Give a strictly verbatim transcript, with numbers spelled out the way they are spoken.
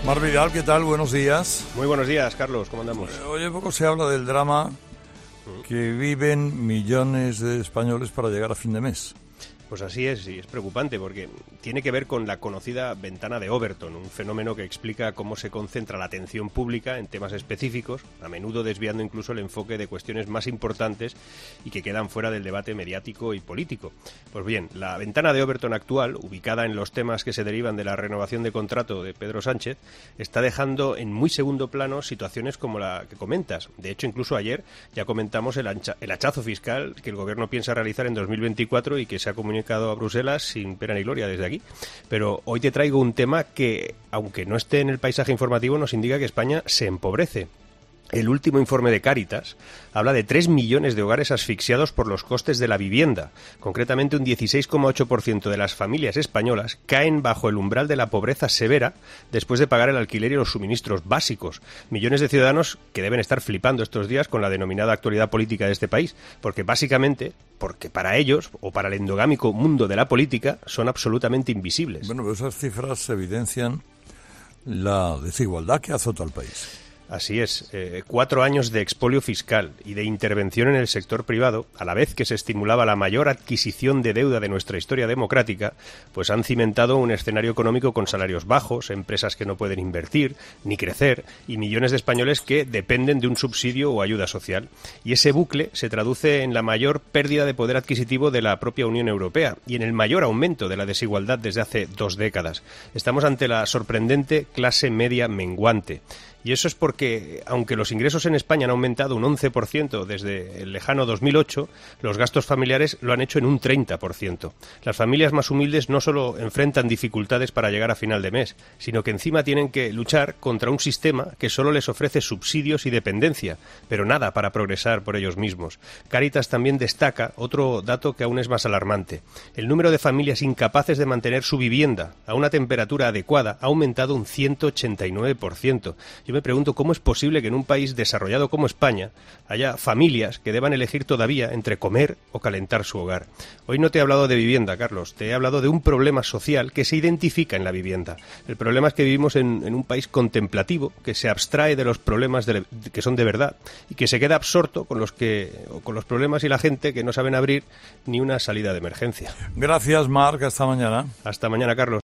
Mar Vidal, ¿qué tal? Buenos días. Muy buenos días, Carlos. ¿Cómo andamos? Oye, poco se habla del drama que viven millones de españoles para llegar a fin de mes. Pues así es, y es preocupante porque tiene que ver con la conocida ventana de Overton, un fenómeno que explica cómo se concentra la atención pública en temas específicos, a menudo desviando incluso el enfoque de cuestiones más importantes y que quedan fuera del debate mediático y político. Pues bien, la ventana de Overton actual, ubicada en los temas que se derivan de la renovación de contrato de Pedro Sánchez, está dejando en muy segundo plano situaciones como la que comentas. De hecho, incluso ayer ya comentamos el, ancha, el hachazo fiscal que el Gobierno piensa realizar en dos mil veinticuatro y que se ha comunicado a Bruselas sin pena ni gloria desde aquí. Pero hoy te traigo un tema que, aunque no esté en el paisaje informativo, nos indica que España se empobrece. El último informe de Cáritas habla de tres millones de hogares asfixiados por los costes de la vivienda. Concretamente, un dieciséis coma ocho por ciento de las familias españolas caen bajo el umbral de la pobreza severa después de pagar el alquiler y los suministros básicos. Millones de ciudadanos que deben estar flipando estos días con la denominada actualidad política de este país, porque básicamente, porque para ellos, o para el endogámico mundo de la política, son absolutamente invisibles. Bueno, pero esas cifras evidencian la desigualdad que azota al país. Así es, eh, cuatro años de expolio fiscal y de intervención en el sector privado, a la vez que se estimulaba la mayor adquisición de deuda de nuestra historia democrática, pues han cimentado un escenario económico con salarios bajos, empresas que no pueden invertir ni crecer y millones de españoles que dependen de un subsidio o ayuda social. Y ese bucle se traduce en la mayor pérdida de poder adquisitivo de la propia Unión Europea y en el mayor aumento de la desigualdad desde hace dos décadas. Estamos ante la sorprendente clase media menguante. Y eso es porque, aunque los ingresos en España han aumentado un once por ciento desde el lejano dos mil ocho, los gastos familiares lo han hecho en un treinta por ciento. Las familias más humildes no solo enfrentan dificultades para llegar a final de mes, sino que encima tienen que luchar contra un sistema que solo les ofrece subsidios y dependencia, pero nada para progresar por ellos mismos. Cáritas también destaca otro dato que aún es más alarmante. El número de familias incapaces de mantener su vivienda a una temperatura adecuada ha aumentado un ciento ochenta y nueve por ciento. Yo me pregunto cómo es posible que en un país desarrollado como España haya familias que deban elegir todavía entre comer o calentar su hogar. Hoy no te he hablado de vivienda, Carlos, te he hablado de un problema social que se identifica en la vivienda. El problema es que vivimos en, en un país contemplativo que se abstrae de los problemas de, que son de verdad y que se queda absorto con los, que, con los problemas y la gente que no saben abrir ni una salida de emergencia. Gracias, Marc. Hasta mañana. Hasta mañana, Carlos.